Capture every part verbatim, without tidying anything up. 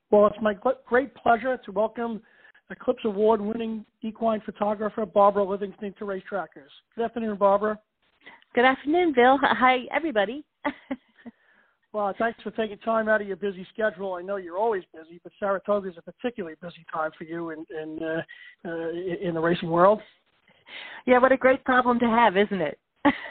Well, it's my gl- great pleasure to welcome Eclipse Award-winning equine photographer Barbara Livingston to Racetrackers. Good afternoon, Barbara. Good afternoon, Bill. Hi, everybody. Well, thanks for taking time out of your busy schedule. I know you're always busy, but Saratoga is a particularly busy time for you in in, uh, uh, in the racing world. Yeah, what a great problem to have, isn't it?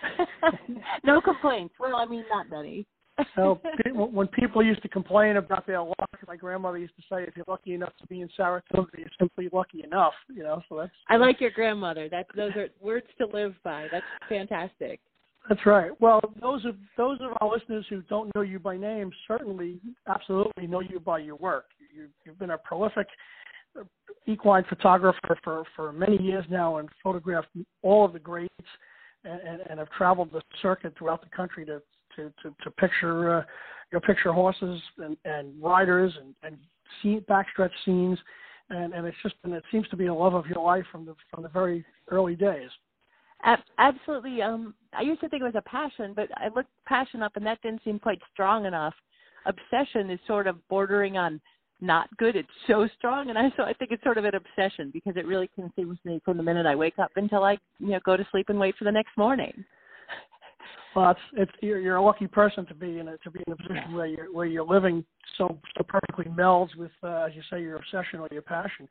No complaints. Well, I mean, not many. So when people used to complain about their luck, my grandmother used to say, "If you're lucky enough to be in Saratoga, you're simply lucky enough." You know, so that's. I like your grandmother. That's those are words to live by. That's fantastic. That's right. Well, those of those of our listeners who don't know you by name certainly, absolutely know you by your work. You, you've been a prolific equine photographer for, for many years now and photographed all of the greats and, and, and have traveled the circuit throughout the country to to, to, to picture uh, you know, picture horses and, and riders and, and scene, backstretch scenes. And, and it's just been, it seems to be a love of your life from the from the very early days. Absolutely. Um, I used to think it was a passion, but I looked passion up, and that didn't seem quite strong enough. Obsession is sort of bordering on not good. It's so strong, and I so I think it's sort of an obsession because it really consumes me from the minute I wake up until I you know go to sleep and wait for the next morning. Well, it's, it's you're, you're a lucky person to be in a, to be in a position where you're where you're living so so perfectly melds with uh, as you say your obsession or your passion.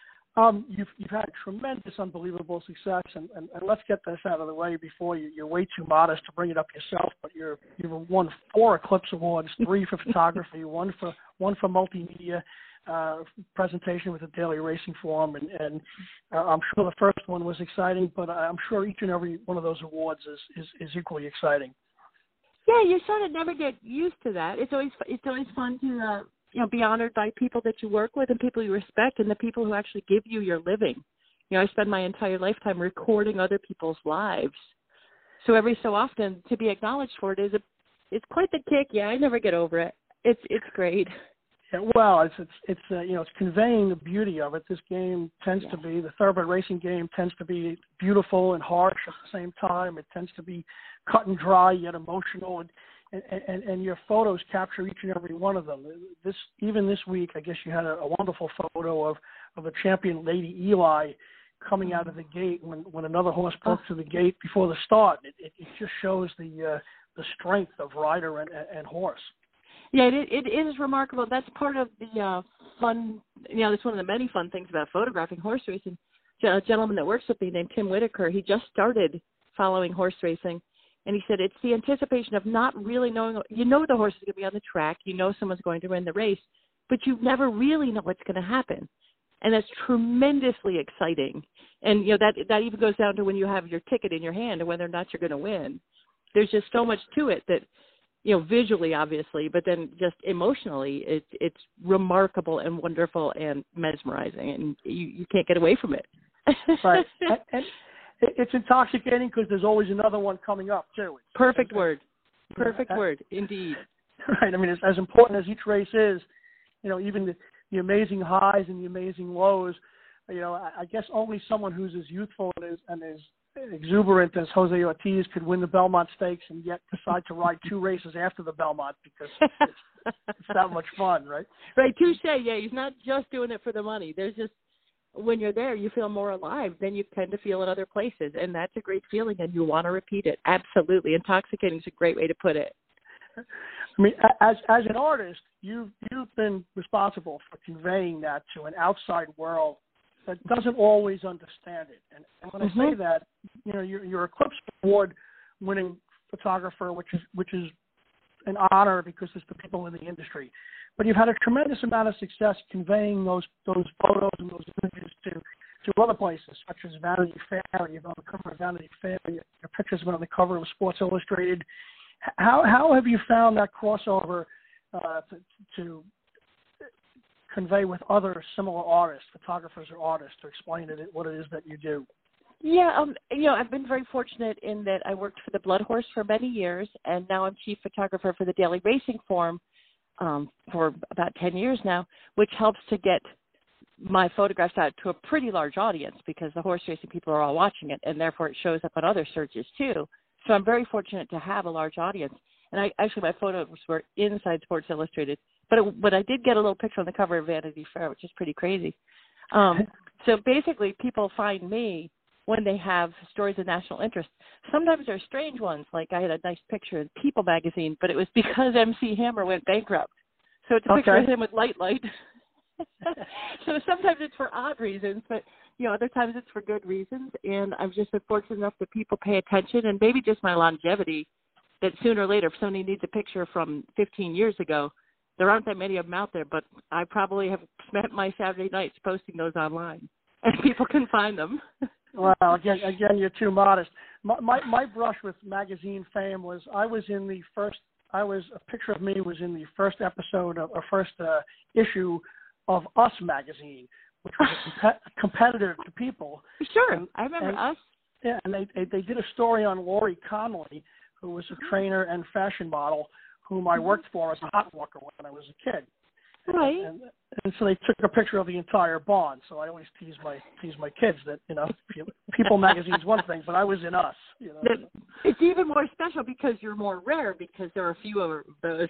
Um, you've you've had tremendous, unbelievable success, and, and, and let's get this out of the way before you, you're way too modest to bring it up yourself. But you're you've won four Eclipse Awards, three for photography, one for one for multimedia uh, presentation with the Daily Racing Forum, and, and uh, I'm sure the first one was exciting, but I'm sure each and every one of those awards is is, is equally exciting. Yeah, you sort of never get used to that. It's always it's always fun to. Uh... you know, be honored by people that you work with and people you respect and the people who actually give you your living. You know, I spend my entire lifetime recording other people's lives. So every so often to be acknowledged for it is a, it's quite the kick. Yeah, I never get over it. It's it's great. Yeah, well, it's it's it's uh, you know it's conveying the beauty of it. This game tends yeah. to be the thoroughbred racing game tends to be beautiful and harsh at the same time. It tends to be cut and dry yet emotional, and and, and, and your photos capture each and every one of them. This even this week, I guess you had a, a wonderful photo of of a champion Lady Eli coming out of the gate when, when another horse broke through the gate before the start. It, it, it just shows the uh, the strength of rider and, and horse. Yeah, it, it is remarkable. That's part of the uh, fun, you know, that's one of the many fun things about photographing horse racing. A gentleman that works with me named Tim Whitaker, he just started following horse racing, and he said it's the anticipation of not really knowing, you know the horse is going to be on the track, you know someone's going to win the race, but you never really know what's going to happen. And that's tremendously exciting. And, you know, that that even goes down to when you have your ticket in your hand and whether or not you're going to win. There's just so much to it that, you know, visually, obviously, but then just emotionally, it's it's remarkable and wonderful and mesmerizing, and you, you can't get away from it. Right. And, and it's intoxicating because there's always another one coming up, too. It's, Perfect word. Perfect yeah, word, indeed. Right. I mean, it's, as important as each race is, you know, even the, the amazing highs and the amazing lows, you know, I, I guess only someone who's as youthful and as, and as exuberant as Jose Ortiz could win the Belmont Stakes and yet decide to ride two races after the Belmont because it's, it's that much fun, right? Right, touche. Yeah, he's not just doing it for the money. There's just, when you're there, you feel more alive than you tend to feel in other places, and that's a great feeling, and you want to repeat it. Absolutely. Intoxicating is a great way to put it. I mean, as as an artist, you've, you've been responsible for conveying that to an outside world that doesn't always understand it. And, and when mm-hmm. I say that, you know, you're, you're Eclipse Award-winning photographer, which is which is an honor because it's the people in the industry. But you've had a tremendous amount of success conveying those those photos and those images to, to other places, such as Vanity Fair. You've been on the cover of Vanity Fair. Your pictures have been on the cover of Sports Illustrated. How how have you found that crossover uh, to, to convey with other similar artists, photographers or artists, to explain it, what it is that you do? Yeah, um, you know, I've been very fortunate in that I worked for the Blood Horse for many years, and now I'm chief photographer for the Daily Racing Forum um, for about ten years now, which helps to get my photographs out to a pretty large audience because the horse racing people are all watching it, and therefore it shows up on other searches too. So I'm very fortunate to have a large audience. And I actually, my photos were inside Sports Illustrated but it, but I did get a little picture on the cover of Vanity Fair, which is pretty crazy. Um, so basically, people find me when they have stories of national interest. Sometimes they're strange ones, like I had a nice picture in People magazine, but it was because M C Hammer went bankrupt. So it's a picture Okay. of him with Light Light. So sometimes it's for odd reasons, but you know, other times it's for good reasons. And I've just been fortunate enough that people pay attention, and maybe just my longevity, that sooner or later, if somebody needs a picture from fifteen years ago, there aren't that many of them out there, but I probably have spent my Saturday nights posting those online, and people can find them. Well, again, again, you're too modest. My, my my brush with magazine fame was I was in the first. I was a picture of me was in the first episode of or first uh, issue of Us magazine, which was a comp- competitor to People. Sure, and, I remember and, Us. Yeah, and they, they they did a story on Lori Connolly, who was a trainer and fashion model, whom I worked for as a hot walker when I was a kid. Right. And, and, and so they took a picture of the entire bond. So I always tease my tease my kids that, you know, People magazine's one thing, but I was in Us. You know. It's even more special because you're more rare because there are a few of those.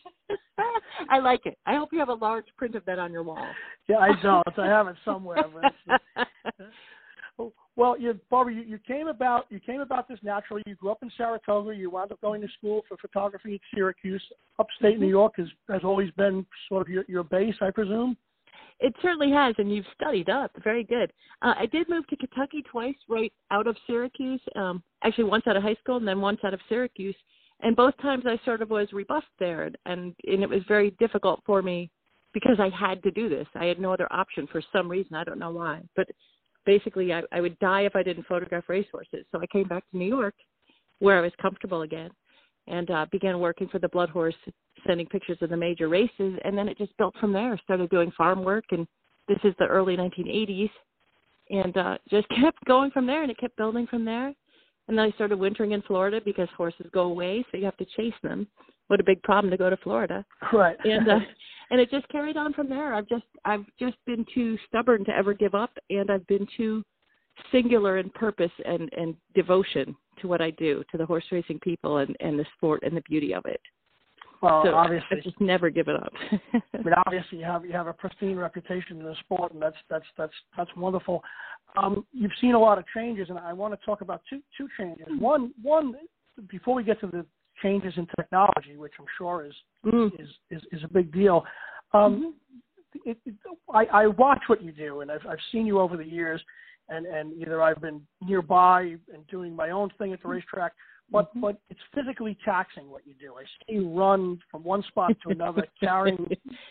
I like it. I hope you have a large print of that on your wall. Yeah, I don't. I have it somewhere. But it's, uh, well, you, Barbara, you, you came about you came about this naturally. You grew up in Saratoga. You wound up going to school for photography at Syracuse. Upstate mm-hmm. New York has, has always been sort of your, your base, I presume. It certainly has, and you've studied up. Very good. Uh, I did move to Kentucky twice, right out of Syracuse. Um, actually, once out of high school, and then once out of Syracuse. And both times I sort of was rebuffed there, and, and it was very difficult for me because I had to do this. I had no other option for some reason. I don't know why, but basically I, I would die if I didn't photograph racehorses. So I came back to New York, where I was comfortable again, and uh, began working for the Blood Horse, sending pictures of the major races, and then it just built from there. Started doing farm work, and this is the early nineteen eighties, and uh, just kept going from there, and it kept building from there. And then I started wintering in Florida because horses go away, so you have to chase them. What a big problem to go to Florida. Right. And uh, and it just carried on from there. I've just I've just been too stubborn to ever give up, and I've been too singular in purpose and, and devotion to what I do, to the horse racing people and, and the sport and the beauty of it. Well, so obviously, I just never give it up. I mean, obviously, you have you have a pristine reputation in the sport, and that's that's that's that's wonderful. Um, you've seen a lot of changes, and I want to talk about two two changes. Mm-hmm. One one before we get to the changes in technology, which I'm sure is mm. is, is is a big deal. Um, mm-hmm. it, it, I, I watch what you do, and I've I've seen you over the years, and, and either I've been nearby and doing my own thing at the racetrack. But but it's physically taxing what you do. I see you run from one spot to another, carrying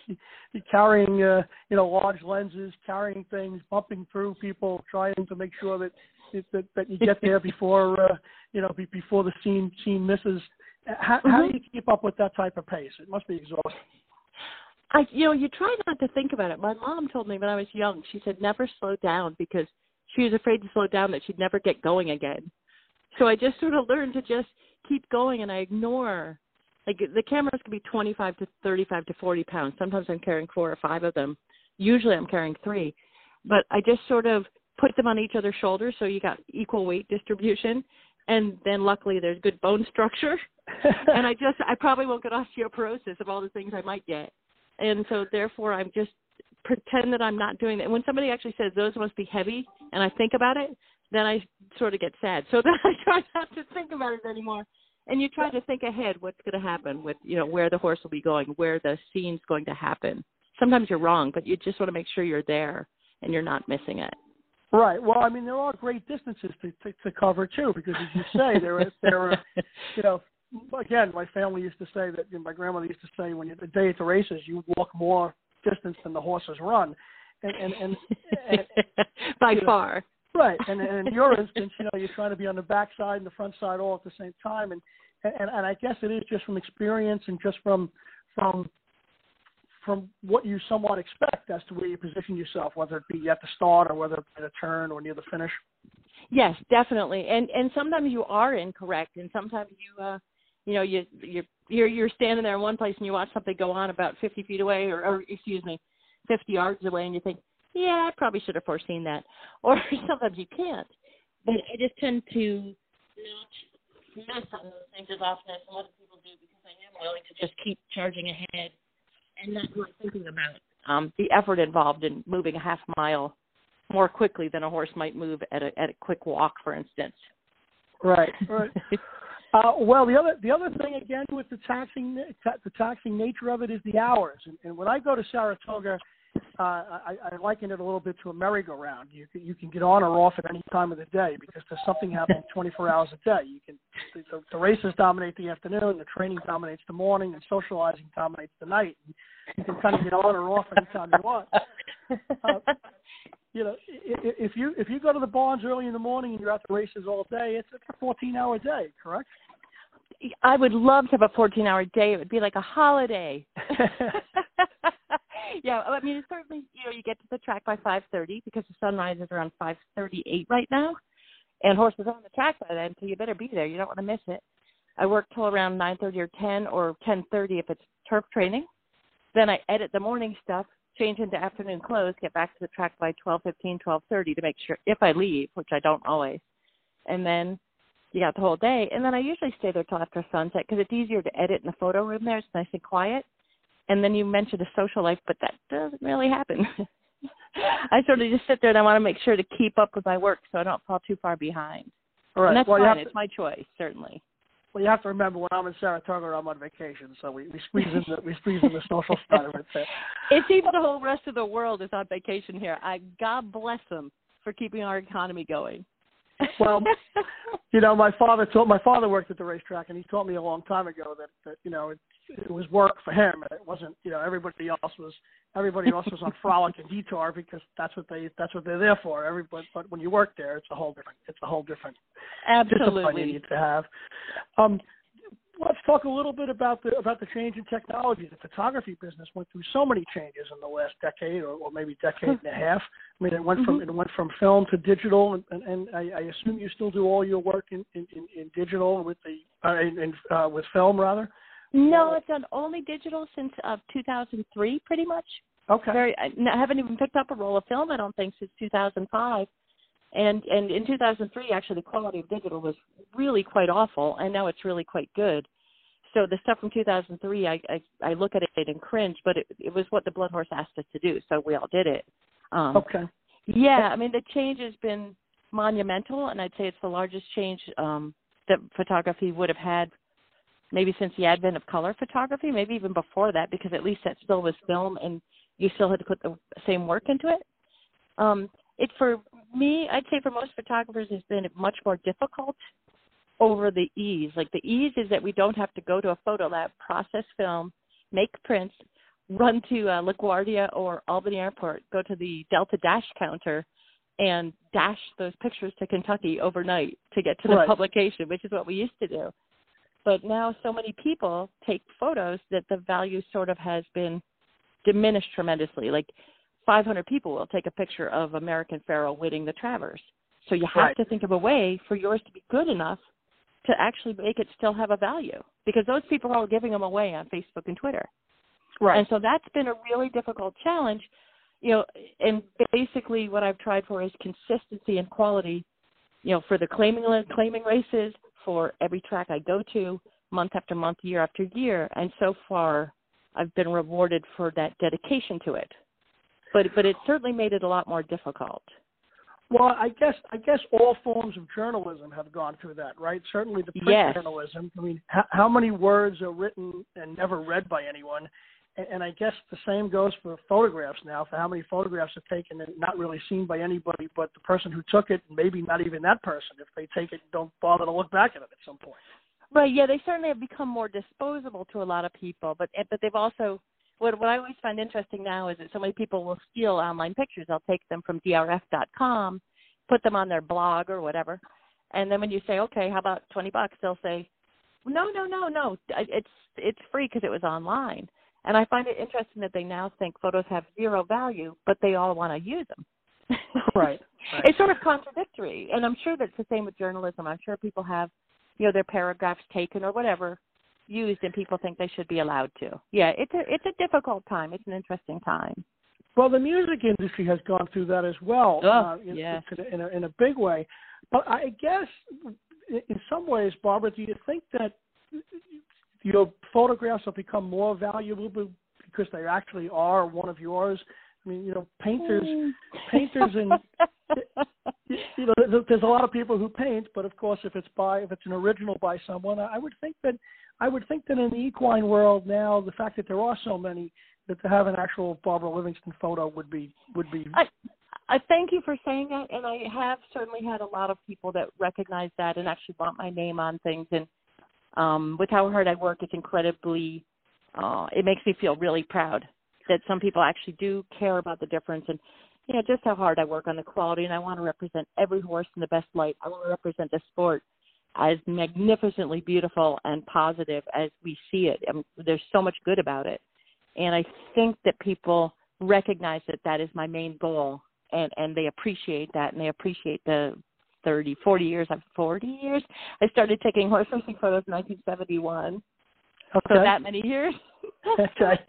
carrying uh, you know large lenses, carrying things, bumping through people, trying to make sure that that, that you get there before uh, you know before the scene scene misses. How, mm-hmm. how do you keep up with that type of pace? It must be exhausting. I you know you try not to think about it. My mom told me when I was young. She said never slow down because she was afraid to slow down that she'd never get going again. So I just sort of learned to just keep going, and I ignore, like the cameras can be twenty-five to thirty-five to forty pounds. Sometimes I'm carrying four or five of them. Usually I'm carrying three. But I just sort of put them on each other's shoulders so you got equal weight distribution. And then luckily there's good bone structure. And I just, I probably won't get osteoporosis of all the things I might get. And so therefore I'm just pretend that I'm not doing that. When somebody actually says those must be heavy and I think about it, then I sort of get sad. So then I try not to think about it anymore. And you try to think ahead what's going to happen with, you know, where the horse will be going, where the scene's going to happen. Sometimes you're wrong, but you just want to make sure you're there and you're not missing it. Right. Well, I mean, there are great distances to, to, to cover, too, because as you say, there are, there are, you know, again, my family used to say that, you know, my grandmother used to say when you, the day at the races, you walk more distance than the horses run. And, and, and, and By far. Know, right, and, and in your instance, you know, you're trying to be on the back side and the front side all at the same time, and and, and I guess it is just from experience and just from from from what you somewhat expect as to where you position yourself, whether it be at the start or whether it be at a turn or near the finish. Yes, definitely, and and sometimes you are incorrect, and sometimes you uh you know you you're you're, you're standing there in one place and you watch something go on about fifty feet away, or, or excuse me, fifty yards away, and you think, yeah, I probably should have foreseen that. Or sometimes you can't. But I just tend to not miss on those things as often as some other people do because I am willing to just keep charging ahead and not really thinking about um, the effort involved in moving a half mile more quickly than a horse might move at a at a quick walk, for instance. Right. Right. Uh, well, the other the other thing again with the taxing the taxing nature of it is the hours. And, and when I go to Saratoga, uh, I, I liken it a little bit to a merry-go-round. You can, you can get on or off at any time of the day because there's something happening twenty-four hours a day. You can the, the races dominate the afternoon, the training dominates the morning, and socializing dominates the night. You can kind of get on or off anytime you want. Uh, You know, if you if you go to the barns early in the morning and you're at the races all day, it's, it's a fourteen-hour day, correct? I would love to have a fourteen-hour day. It would be like a holiday. Yeah, I mean, it's certainly, you know, you get to the track by five thirty because the sun rises around five thirty-eight right now, and horses are on the track by then, so you better be there. You don't want to miss it. I work till around nine thirty or ten or ten thirty if it's turf training. Then I edit the morning stuff, change into afternoon clothes, get back to the track by twelve fifteen, twelve thirty to make sure, if I leave, which I don't always. And then you got the whole day. And then I usually stay there till after sunset because it's easier to edit in the photo room there. It's nice and quiet. And then you mentioned a social life, but that doesn't really happen. I sort of just sit there and I want to make sure to keep up with my work so I don't fall too far behind. All right. And that's well, fine. To, it's my choice, certainly. Well, you have to remember when I'm in Saratoga, I'm on vacation, so we, we squeeze in the we squeeze in the social side of it. There. It seems the whole rest of the world is on vacation here. I God bless them for keeping our economy going. Well, you know, my father taught my father worked at the racetrack, and he taught me a long time ago that, that you know it, it was work for him, and it wasn't. You know, everybody else was everybody else was on frolic and detour because that's what they that's what they're there for. Everybody, but when you work there, it's a whole different it's a whole different Absolutely. discipline you need to have. Um, let's talk a little bit about the about the change in technology. The photography business went through so many changes in the last decade, or, or maybe decade and a half. I mean, it went from mm-hmm. it went from film to digital, and, and, and I, I assume you still do all your work in, in, in, in digital with the uh, in, in, uh, with film rather. No, I've done only digital since uh, two thousand three, pretty much. Okay. Very, I haven't even picked up a roll of film, I don't think, since two thousand five. And and in two thousand three, actually, the quality of digital was really quite awful, and now it's really quite good. So the stuff from two thousand three, I I, I look at it and cringe, but it, it was what the Blood Horse asked us to do, so we all did it. Um, okay. Yeah, I mean, the change has been monumental, and I'd say it's the largest change um, that photography would have had maybe since the advent of color photography, maybe even before that, because at least that still was film, and you still had to put the same work into it. Um, it for me, I'd say for most photographers, it's been much more difficult over the ease. Like the ease is that we don't have to go to a photo lab, process film, make prints, run to uh, LaGuardia or Albany Airport, go to the Delta Dash counter, and dash those pictures to Kentucky overnight to get to the right. publication, which is what we used to do. But now so many people take photos that the value sort of has been diminished tremendously. Like five hundred people will take a picture of American Pharoah winning the Travers. So you have right. to think of a way for yours to be good enough to actually make it still have a value, because those people are giving them away on Facebook and Twitter. Right. And so that's been a really difficult challenge, you know, and basically what I've tried for is consistency and quality, you know, for the claiming claiming races, for every track I go to, month after month, year after year. And so far, I've been rewarded for that dedication to it. But but it certainly made it a lot more difficult. Well, I guess I guess all forms of journalism have gone through that, right? Certainly the print yes. journalism. I mean, how, how many words are written and never read by anyone? And, and I guess the same goes for photographs now, for how many photographs are taken and not really seen by anybody but the person who took it, and maybe not even that person if they take it and don't bother to look back at it at some point. Right, yeah, they certainly have become more disposable to a lot of people, but but they've also, what, what I always find interesting now is that so many people will steal online pictures. They'll take them from D R F dot com, put them on their blog or whatever, and then when you say, okay, how about twenty bucks, they'll say, no, no, no, no, it's it's free because it was online. And I find it interesting that they now think photos have zero value, but they all want to use them. Right. right. It's sort of contradictory, and I'm sure that's the same with journalism. I'm sure people have, you know, their paragraphs taken or whatever used, and people think they should be allowed to. Yeah, it's a it's a difficult time. It's an interesting time. Well, the music industry has gone through that as well, oh, uh, in, yeah. in, a, in a big way. But I guess in some ways, Barbara, do you think that your photographs will become more valuable because they actually are one of yours. I mean, you know, painters, painters, and you know, there's a lot of people who paint, but of course, if it's by if it's an original by someone, I would think that I would think that in the equine world now, the fact that there are so many, that to have an actual Barbara Livingston photo would be would be. I, I thank you for saying that, and I have certainly had a lot of people that recognize that and actually want my name on things. And um, with how hard I work, it's incredibly. Uh, it makes me feel really proud that some people actually do care about the difference, and you know just how hard I work on the quality. And I want to represent every horse in the best light. I want to represent the sport as magnificently beautiful and positive as we see it. I mean, there's so much good about it, and I think that people recognize that that is my main goal, and and they appreciate that, and they appreciate the thirty, forty years. I'm forty years. I started taking horse racing photos in nineteen seventy-one. Okay. So that many years. Okay.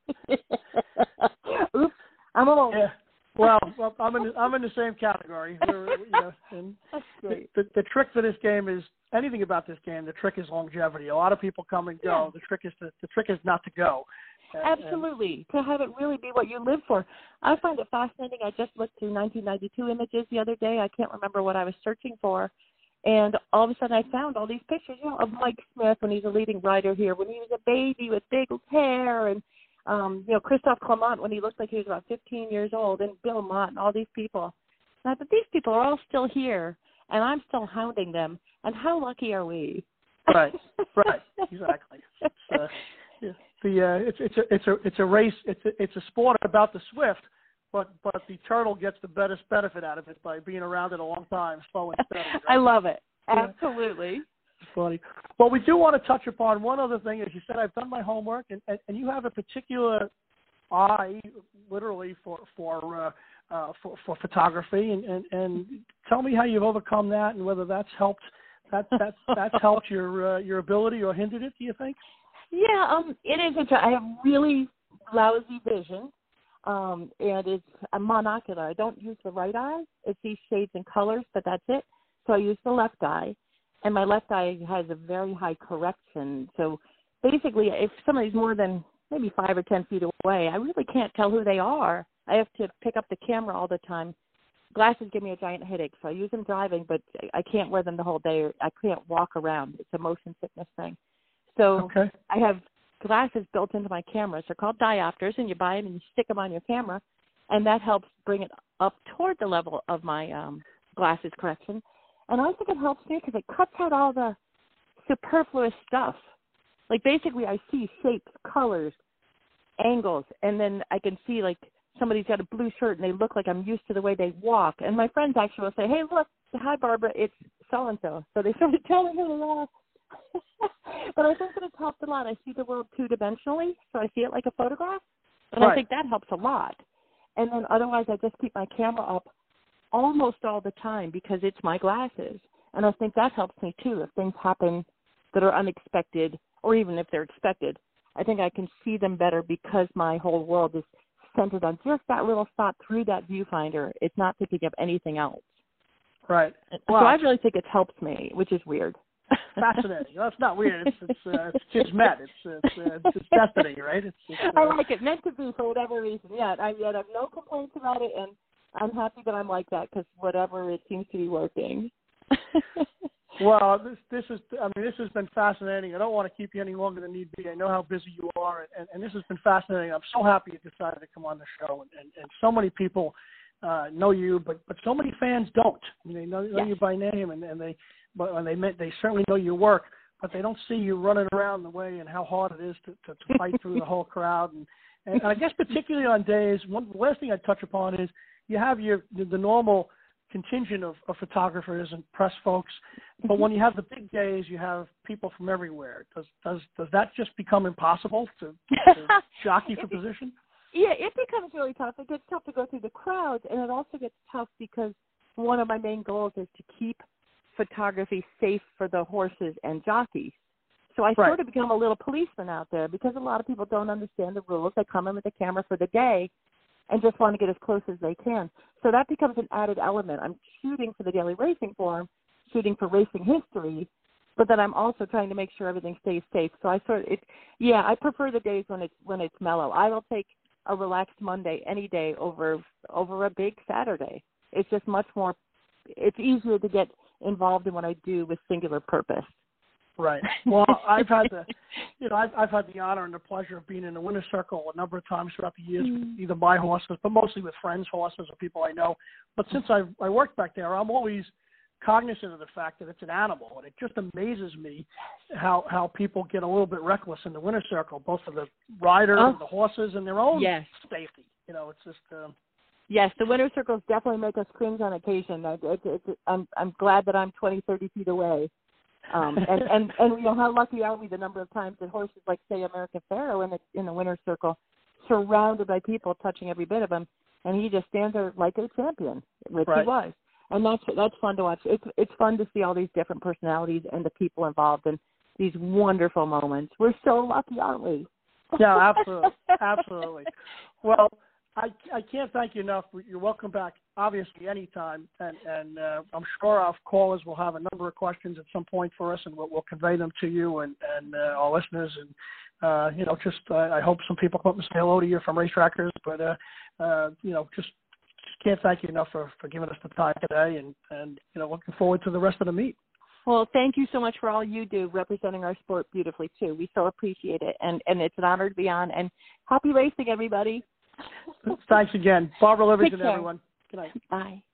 Oops, I'm alone. Yeah. Well, well, I'm in I'm in the same category. We're, you know, and That's great. The, the the trick for this game is anything about this game. The trick is longevity. A lot of people come and go. Yeah. The trick is to, the trick is not to go. And, Absolutely, and, to have it really be what you live for. I find it fascinating. I just looked through nineteen ninety-two images the other day. I can't remember what I was searching for. And all of a sudden I found all these pictures, you know, of Mike Smith when he's a leading rider here, when he was a baby with big hair, and, um, you know, Christophe Clement when he looked like he was about fifteen years old, and Bill Mott and all these people. And I thought, these people are all still here, and I'm still hounding them. And how lucky are we? Right, right, exactly. It's, uh, yeah, the uh, it's it's a it's a it's a race. It's a, it's a sport about the swift. But but the turtle gets the best benefit out of it by being around it a long time, slow and steady. Right? I love it. Absolutely. Yeah. It's funny. Well, we do want to touch upon one other thing. As you said, I've done my homework, and, and, and you have a particular eye, literally, for for uh, uh, for, for photography. And, and, and tell me how you've overcome that, and whether that's helped that that's that's helped your uh, your ability or hindered it. Do you think? Yeah, um, it is. It's, I have really lousy vision. Um, and it's a monocular. I don't use the right eye. It sees shades and colors, but that's it. So I use the left eye, and my left eye has a very high correction. So basically, if somebody's more than maybe five or ten feet away, I really can't tell who they are. I have to pick up the camera all the time. Glasses give me a giant headache, so I use them driving, but I can't wear them the whole day. Or I can't walk around. It's a motion sickness thing. So okay. I have glasses built into my cameras. They're called diopters, and you buy them and you stick them on your camera, and that helps bring it up toward the level of my um, glasses correction. And I think it helps me because it cuts out all the superfluous stuff. Like basically I see shapes, colors, angles, and then I can see like somebody's got a blue shirt and they look like I'm used to the way they walk. And my friends actually will say, hey, look, hi, Barbara, it's so-and-so. So they sort of tell me who they are. But I think that it's helped a lot. I see the world two-dimensionally, so I see it like a photograph, and right. I think that helps a lot. And then otherwise I just keep my camera up almost all the time because it's my glasses, and I think that helps me too. If things happen that are unexpected, or even if they're expected, I think I can see them better because my whole world is centered on just that little spot through that viewfinder. It's not picking up anything else. Right. So Wow. I really think it's helped me, which is weird. Fascinating. That's not weird. It's it's uh, it's kismet. It's it's, uh, it's destiny, right? It's, it's uh, I like it. Meant to be for whatever reason. Yeah, I yet have no complaints about it, and I'm happy that I'm like that because whatever it seems to be working. Well, this this is I mean this has been fascinating. I don't want to keep you any longer than need be. I know how busy you are, and, and this has been fascinating. I'm so happy you decided to come on the show, and, and, and so many people uh, know you, but but so many fans don't. I mean, they know, know yes. you by name, and, and they. But when they met, they certainly know your work, but they don't see you running around the way and how hard it is to, to, to fight through the whole crowd. And, and I guess particularly on days, one the last thing I'd touch upon is you have your the normal contingent of, of photographers and press folks, but when you have the big days, you have people from everywhere. Does does does that just become impossible to, to jockey for position? Yeah, it becomes really tough. It gets tough to go through the crowds, and it also gets tough because one of my main goals is to keep photography safe for the horses and jockeys. So I right. sort of become a little policeman out there because a lot of people don't understand the rules. They come in with the camera for the day and just want to get as close as they can. So that becomes an added element. I'm shooting for the Daily Racing Form, shooting for racing history, but then I'm also trying to make sure everything stays safe. So I sort of, it, yeah, I prefer the days when it's when it's mellow. I will take a relaxed Monday any day over over a big Saturday. It's just much more. It's easier to get involved in what I do with singular purpose. Right. Well, I've had the, you know, I've, I've had the honor and the pleasure of being in the winner's circle a number of times throughout the years, Mm. with either my horses, but mostly with friends' horses or people I know. But since I I worked back there, I'm always cognizant of the fact that it's an animal, and it just amazes me how how people get a little bit reckless in the winner's circle, both for the rider Oh. and the horses and their own Yes. safety. You know, it's just. Um, Yes, the winter circles definitely make us cringe on occasion. I, it, it, I'm I'm glad that I'm twenty, thirty feet away. Um, and, and, and, you know, how lucky are we the number of times that horses like, say, American Pharoah in the, in the winner's circle, surrounded by people touching every bit of him, and he just stands there like a champion, which Right. he was. And that's that's fun to watch. It's it's fun to see all these different personalities and the people involved in these wonderful moments. We're so lucky, aren't we? Yeah, absolutely. Absolutely. Well, I, I can't thank you enough. You're welcome back, obviously, anytime. And, and uh, I'm sure our callers will have a number of questions at some point for us, and we'll, we'll convey them to you and, and uh, our listeners. And, uh, you know, just uh, I hope some people come up and say hello to you from Racetrackers. But, uh, uh, you know, just, just can't thank you enough for, for giving us the time today. And, and, you know, looking forward to the rest of the meet. Well, thank you so much for all you do representing our sport beautifully, too. We so appreciate it. And, and it's an honor to be on. And happy racing, everybody. Thanks again. Barbara Livingston, Take care. everyone. Good night. Bye.